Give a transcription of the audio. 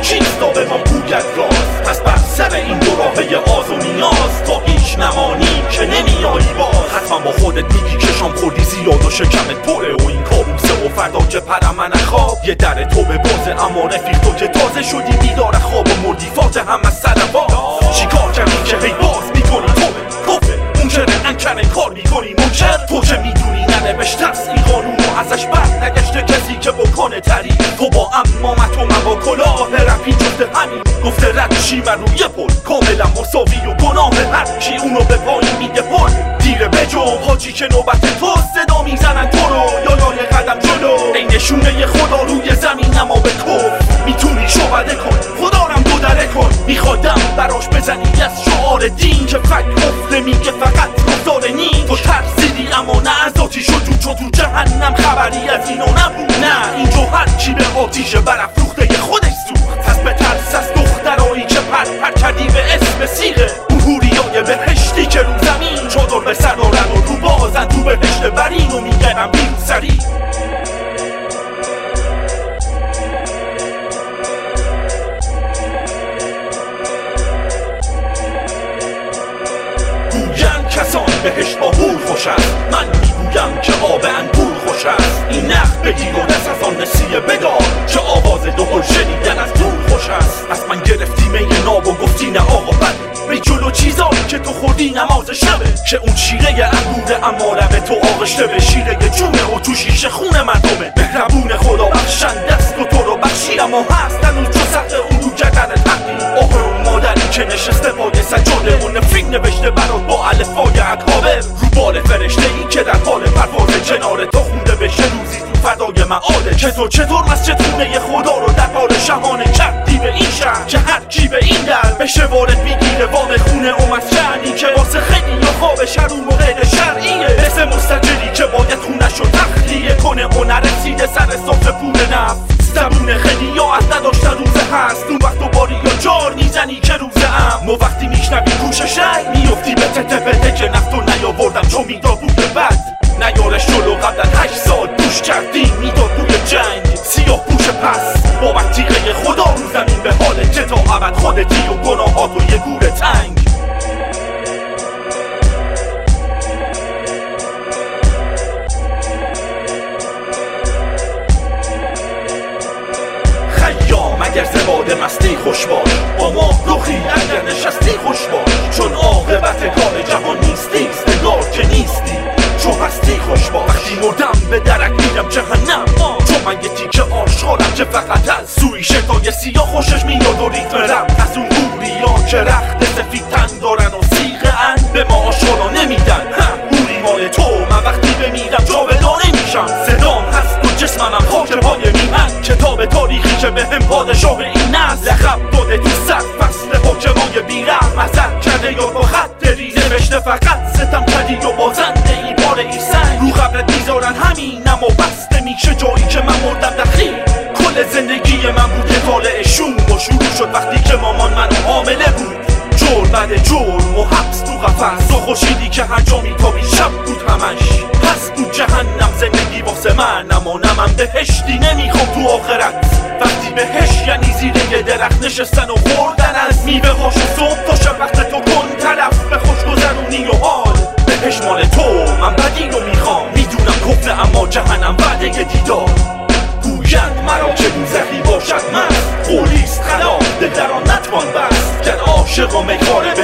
چیست تا به ما گوید راست. پس بر سر این دو راه آز و نیاز تا هیچ نمانی که نمیایی باز. حتما با خودت میگی که شام خوردی زیاد و شکمت پره و این کابوسه و فردا که پرم من خواب یه در تو به بازه. اما رفیق تو که تازه شدی بیدار خواب و مردی فاتحه از سر باز. چیکار کردی که هی باز میکنی توبه کفه منکره انکره کار میکنی منکر. تو که میدونی ننوشته است این قانونو ازش بر نگشته کسی که بکنه تری. تو با امامت و من با کلاه رفی جفته همین گفته رد شی من روی پل کاملا مساوی و گناه هر کی اونو به پایین میده پل. دیره بجو حاجی که نوبت تو صدا میزنن تو رو یا یه قدم جلو. ای نشونه خدا روی زمین اما به کف میتونی شعبده کن خدا رم دو دره کن. میخوادم براش بزنی از شعار دین که فک افته میگه فقط گفتار نین. تو ترسیدی اما نه از آتیش و چون تو جهنم خبری از اینو نبود. نه اینجا هر کی به آتیش برافروخته خودش سوخت. پس به ترس از دخترایی که پر کردی به اسم سیغه. اون حوریای بهشتی که رو زمین چادر به سر دارن و رو بازن تو بهشت برین و میگنم بیرون سری. گوین کسان بهشت با هور خوش است. من میگویم که آب انگور خوش است. این نخ بگیر و دست از آن نسیه بدار که آواز دهل شنیدن از دور خوش است. از من گرفتی می ناب و گفتی نه آقا بده. بی جلو چیزایی که تو خوردی نماز شبه که اون شیره انگوره اما لب تو آغشته به شیره جونه و تو شیشه خون مردمه. مهربون خدا بخشنده است و تو رو بخشی اما هست هنوز جو سخت اون رو جگر تقدیر. آه اون مادری که نشسته پای سجاده و نفرین نوشته برات با الفبای اکابر رو بال فرشته ای که در حال پرواز کنار تو خونده بشه روزی تو فدای معاده. چطور مسجد خونه خدا رو در بار شهانه کردی به این شهر که هر کی به این در بشه وارد میگیره وام خونه و مسجدی که واسه خیلی یا خوابش هر اون موقع شرعیه. مثل مستجری که باید خونش رو تخلیه کنه و نرسیده سر صاف پول نفت. زبون خیلی یا از نداشتن روزه هست. اون وقت دوباری یا جار میزنی که روزه ام و وقتی میشنوی کوششک میفتی به تته که نفت رو نیاوردم چون میداد بود بد. نیارش جلو قبل از 8 سال دوش کردی میداد بوی جنگ سیاه پوش پس با وقتیقه خدا رو زمین به حالت که تا ابد خودتی و گناهات و یه گور تنگ. خیام اگر زباده مستی خوش باش با ما رخی اگر نشستی خوش باش چون عاقبت کار جهان نیستی استگار که نیستی چون هستی خوش باش. وقتی مردم به درک میرم جهنم چون من یه تیکه آشغالم که فقط از سوی شتای سیاه خوشش میاد و ریتم رم از اون گوریا که رخت سفید تن دارن و سیغه ان به ما آشغالا نمیدن. گوری مال تو من وقتی بمیرم جاودانه میشم. صدام هست و جسمم هم خاک پای میهن کتاب تاریخی که به هم پادشاه این نسل لقب داده تو سر فصل حکمای بیرحم ازت کرده یا با خط ریزه نوشته فقط ستم کردی و بازنده ای بار ای سنگ رو قبرت میذارن همین اما بسته میشه جایی که من مردم دخیل. کل زندگی من بوده طالع شوم و شروع شد وقتی که مامان منو حامله بود. جرم بعد جرم و حبس تو قفس و خورشیدی که هر جا میتابی شب بود همش. پس بود جهنم زندگی واسه من اما نه من بهشتی نمیخوام تو آخرت. وقتی بهشت یعنی زیر یه درخت نشستن و خوردن از میوه هاش صبح تا شب وقت تو کن طرف به خوشگذرونی و حال. بهشت مال تو من بدی رو میخوام میدونم کفر اما جهنم بعد یه دیدار. گویند مرا که دوزخی باشد مست قولیست خلاف دل در آن نتوان بست گر عاشق و میخواره